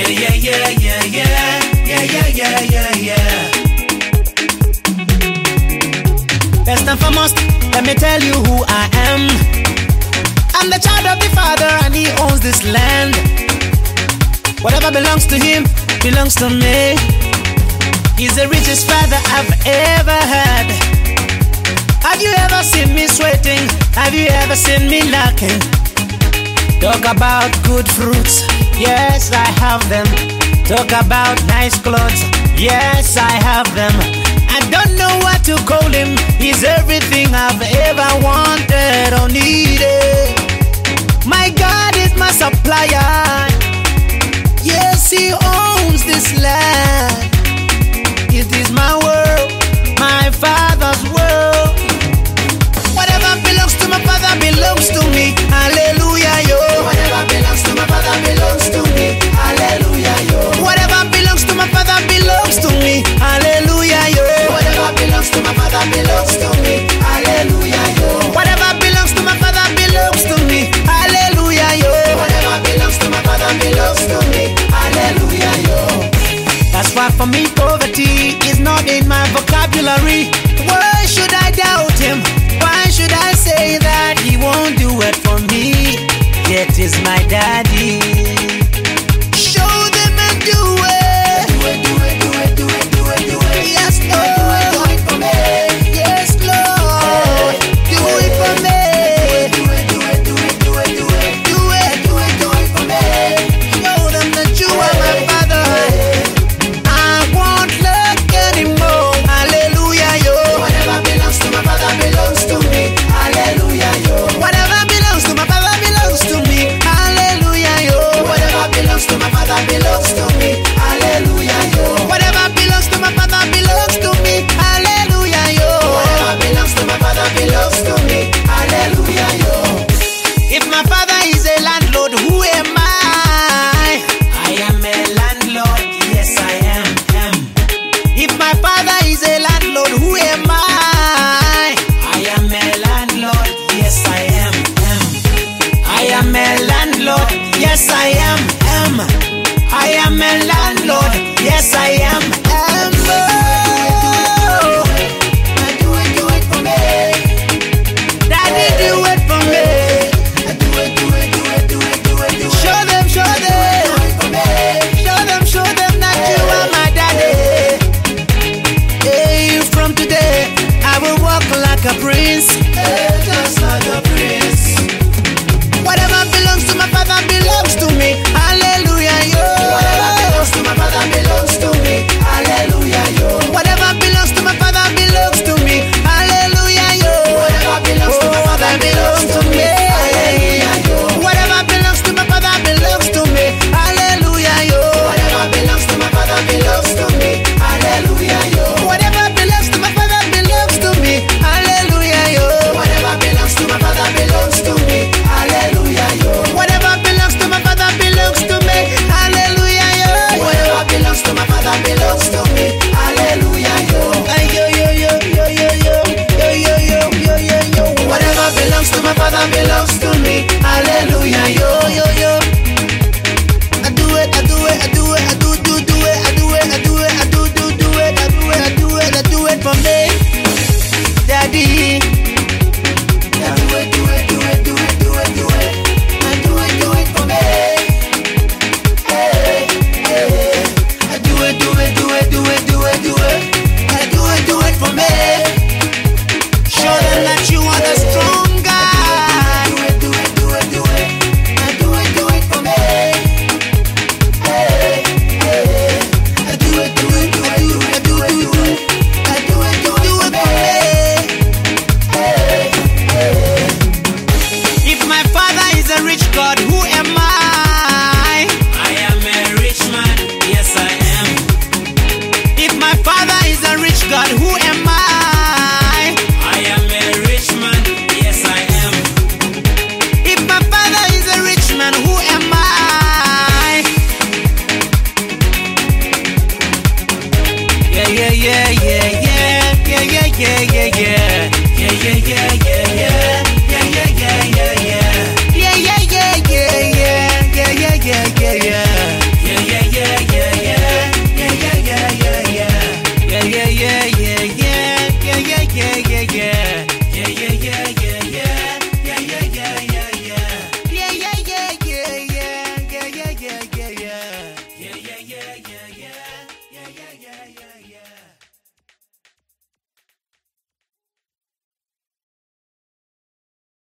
yeah, yeah, yeah, yeah, yeah, yeah, yeah, yeah, yeah. First and foremost, let me tell you who I am. I'm the child of the Father, and He owns this land. Whatever belongs to Him belongs to me. He's the richest Father I've ever had. Have you ever seen me sweating? Have you ever seen me lacking? Talk about good fruits, yes, I have them. Talk about nice clothes, yes, I have them. I don't know what to call Him. He's everything I've ever wanted or needed. My God is my supplier. Yes, He owns this land. It is my world, my Father's world. Whatever belongs to my Father belongs to me. Hallelujah, yo. Whatever belongs to my Father belongs to me. Hallelujah, yo. Whatever belongs to my Father belongs to me. Hallelujah, yo. Whatever belongs to my Father belongs to me. Hallelujah, yo. Whatever belongs to my Father belongs to me. Hallelujah, yo. Whatever belongs to my Father belongs to me. Hallelujah, yo. That's why for me poverty is not in my vocabulary. Why should I doubt Him? Why should I say that He won't do it for me? Yet is my daddy. Show them and do it. Do it, do it, do it, do it, do it, do it. Yes, Lord. Do it for me. Yes, Lord. Do it for me. Do it, do it, do it, do it, do it. Do it, do it, do it for me. Show them that you are my Father. I won't look anymore. Hallelujah, yo. Whatever belongs to my Father belongs to me. Hallelujah, yo. Whatever belongs to my Father belongs to me. Hallelujah, yo. Whatever belongs to my Father belongs to me. Hallelujah, yo. Whatever belongs to my Father belongs to me. Hallelujah, yo. Whatever belongs to my Father belongs to me. Hallelujah, yo. If my Father is a landlord, who am I? I am a landlord, yes I am. If my Father is a landlord, who am I? I am a landlord, yes I am. I am a landlord, yes I am. I am a landlord, yes I am. Oh, do it for me. Daddy, do it for me. Do it, do it, do it, do it, do it, do it. Show them, show them. Do it for me. Show them that you are my daddy. Hey, from today, I will walk like a prince. Just like a prince. Whatever belongs to my Father belongs to me. Hallelujah, yo. Whatever belongs to my Father belongs to me. Yeah, yeah, yeah.